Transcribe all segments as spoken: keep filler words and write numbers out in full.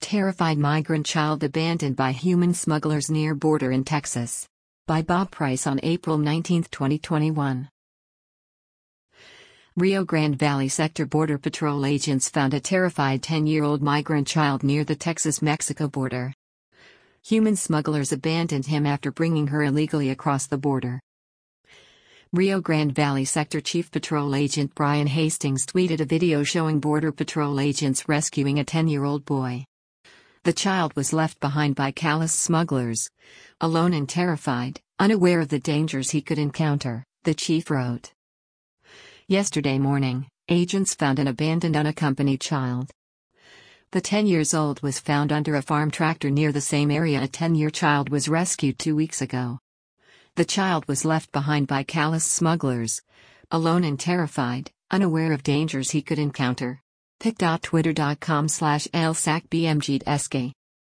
Terrified migrant child abandoned by human smugglers near border in Texas. By Bob Price on April nineteenth, twenty twenty-one. Rio Grande Valley Sector Border Patrol agents found a terrified ten-year-old migrant child near the Texas-Mexico border. Human smugglers abandoned him after bringing her illegally across the border. Rio Grande Valley Sector Chief Patrol Agent Brian Hastings tweeted a video showing Border Patrol agents rescuing a ten-year-old boy. The child was left behind by callous smugglers, alone and terrified, unaware of the dangers he could encounter, the chief wrote. Yesterday morning, agents found an abandoned unaccompanied child. The ten-years-old was found under a farm tractor near the same area a ten-year child was rescued two weeks ago. The child was left behind by callous smugglers, alone and terrified, unaware of dangers he could encounter. pic dot twitter dot com slash L S A C B M G D S K.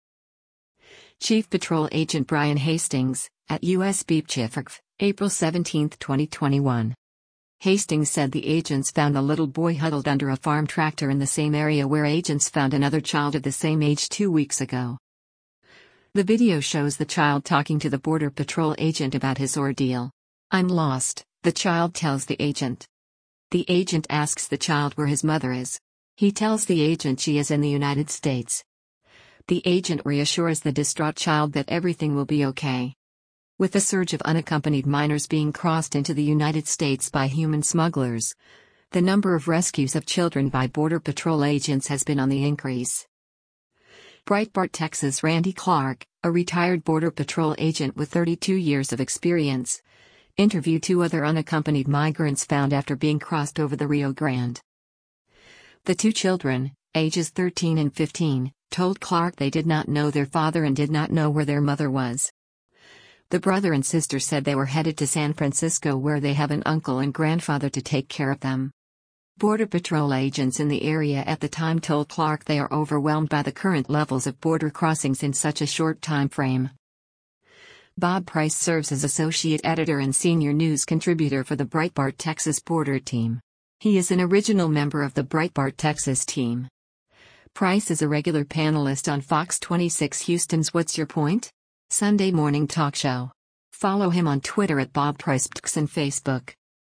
Chief Patrol Agent Brian Hastings, at U S B P C H F, April seventeenth, twenty twenty-one. Hastings said the agents found the little boy huddled under a farm tractor in the same area where agents found another child of the same age two weeks ago. The video shows the child talking to the Border Patrol agent about his ordeal. "I'm lost," the child tells the agent. The agent asks the child where his mother is. He tells the agent she is in the United States. The agent reassures the distraught child that everything will be okay. With the surge of unaccompanied minors being crossed into the United States by human smugglers, the number of rescues of children by Border Patrol agents has been on the increase. Breitbart Texas Randy Clark, a retired Border Patrol agent with thirty-two years of experience, interviewed two other unaccompanied migrants found after being crossed over the Rio Grande. The two children, ages thirteen and fifteen, told Clark they did not know their father and did not know where their mother was. The brother and sister said they were headed to San Francisco where they have an uncle and grandfather to take care of them. Border Patrol agents in the area at the time told Clark they are overwhelmed by the current levels of border crossings in such a short time frame. Bob Price serves as associate editor and senior news contributor for the Breitbart Texas Border Team. He is an original member of the Breitbart Texas team. Price is a regular panelist on Fox twenty-six Houston's What's Your Point? Sunday morning talk show. Follow him on Twitter at Bob Price P T X and Facebook.